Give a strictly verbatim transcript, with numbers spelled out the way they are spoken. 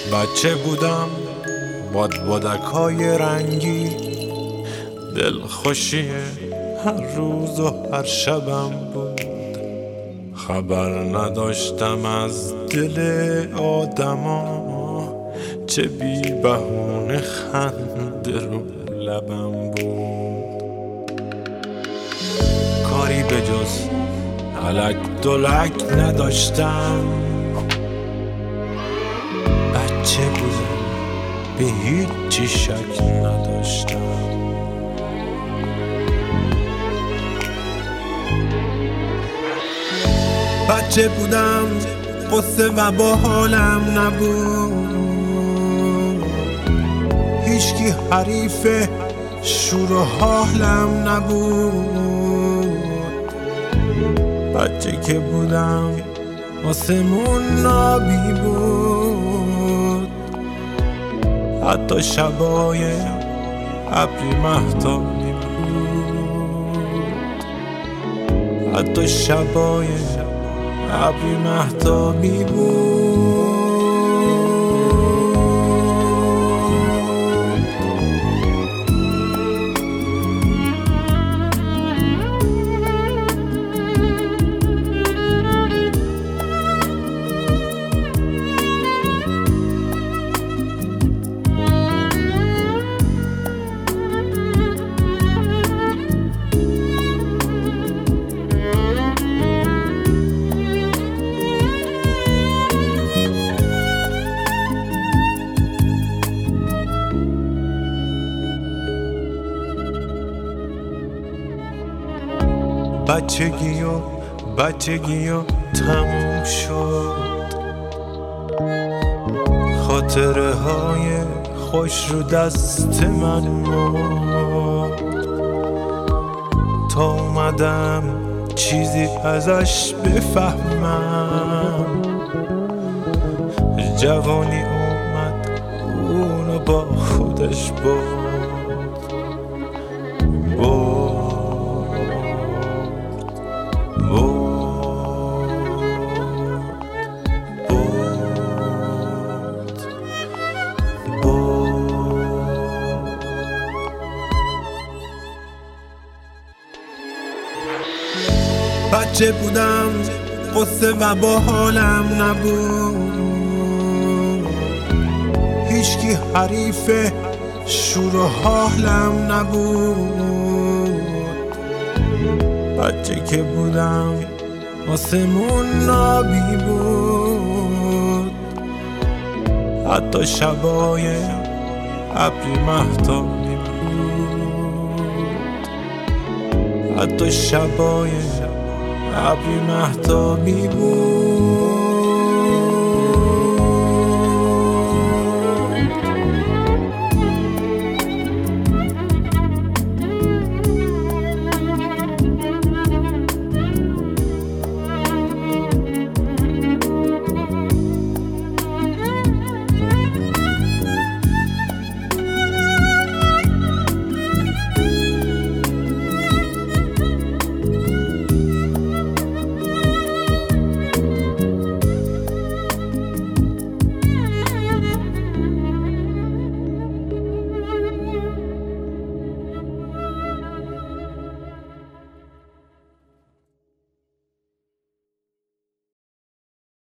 بچه بودم بادبادک های رنگی، دلخوشی هر روز و هر شبم بود. خبر نداشتم از دل آدما، چه بی بهونه خنده رو لبم بود. کاری به جز الک دلک نداشتم، بچه بودم به هیچی شک نداشتم. بچه بودم قصه و با حالم نبود، هیچکی حریف شور و حالم نبود. بچه که بودم آسمون نابی بود، حتی شبای ابری مهتابی بود، حتی شبای ابری مهتابی بود. بچگی و بچگی و تموم شد، خاطره های خوش رو دست من مرد. تا اومدم چیزی ازش بفهمم، جوانی اومد اونو با خودش برد. بچه بودم قصه و با حالم نبود، هیچکی حریف شور و حالم نبود. بچه که بودم آسمون نابی بود، حتی شبای ابری مهتابی بود، حتی شبای ابری مهتابی بود.